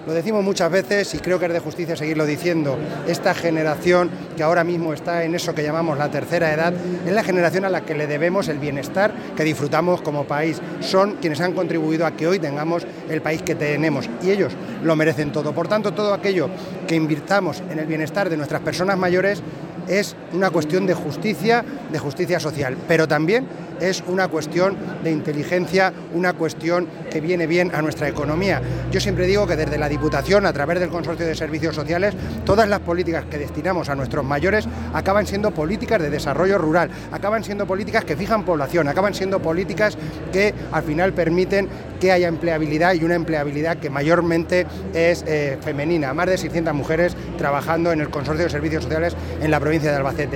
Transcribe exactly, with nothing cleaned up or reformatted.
Lo decimos muchas veces y creo que es de justicia seguirlo diciendo. Esta generación que ahora mismo está en eso que llamamos la tercera edad, es la generación a la que le debemos el bienestar que disfrutamos como país. Son quienes han contribuido a que hoy tengamos el país que tenemos y ellos lo merecen todo. Por tanto, todo aquello que invirtamos en el bienestar de nuestras personas mayores es una cuestión de justicia, de justicia social, pero también es una cuestión de inteligencia, una cuestión que viene bien a nuestra economía. Yo siempre digo que desde la Diputación, a través del Consorcio de Servicios Sociales, todas las políticas que destinamos a nuestros mayores acaban siendo políticas de desarrollo rural, acaban siendo políticas que fijan población, acaban siendo políticas que al final permiten que haya empleabilidad y una empleabilidad que mayormente es eh, femenina. Más de seiscientas mujeres trabajando en el Consorcio de Servicios Sociales en la provincia de Albacete.